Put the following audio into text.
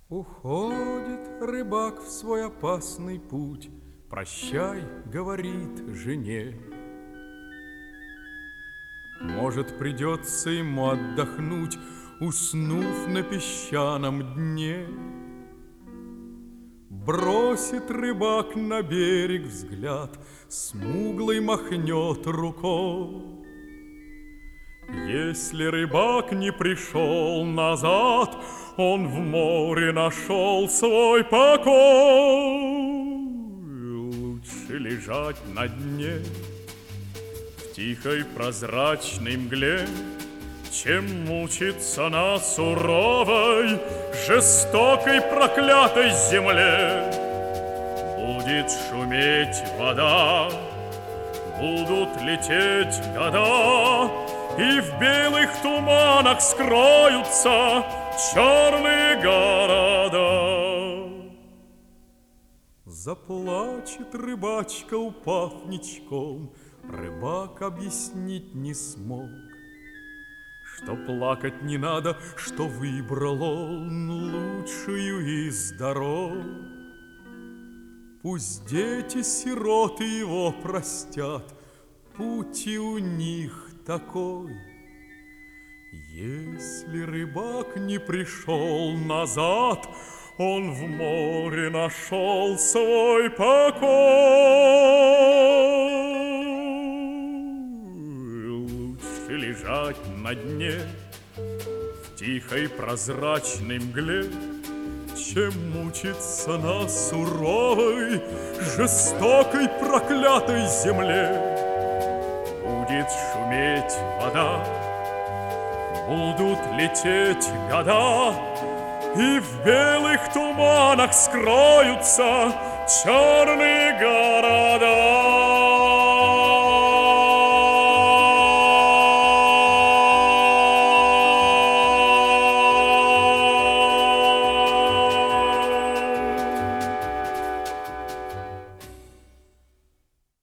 Уходит рыбак в свой опасный путь, прощай, говорит жене. Может, придется ему отдохнуть, уснув на песчаном дне. Бросит рыбак на берег взгляд, смуглый махнет рукой. Если рыбак не пришел назад, он в море нашел свой покой. Лучше лежать на дне в тихой прозрачной мгле, чем мучиться на суровой, жестокой, проклятой земле. Будет шуметь вода, будут лететь года, и в белых туманах скроются черные города. Заплачет рыбачка, упав ничком, рыбак объяснить не смог, что плакать не надо, что выбрал он лучшую из дорог. Пусть дети-сироты его простят, путь и у них такой. Если рыбак не пришел назад, он в море нашел свой покой. Лучше лежать на дне в тихой прозрачной мгле, чем мучиться на суровой, жестокой, проклятой земле. Будет шуметь вода, будут лететь года, и в белых туманах скроются черные города.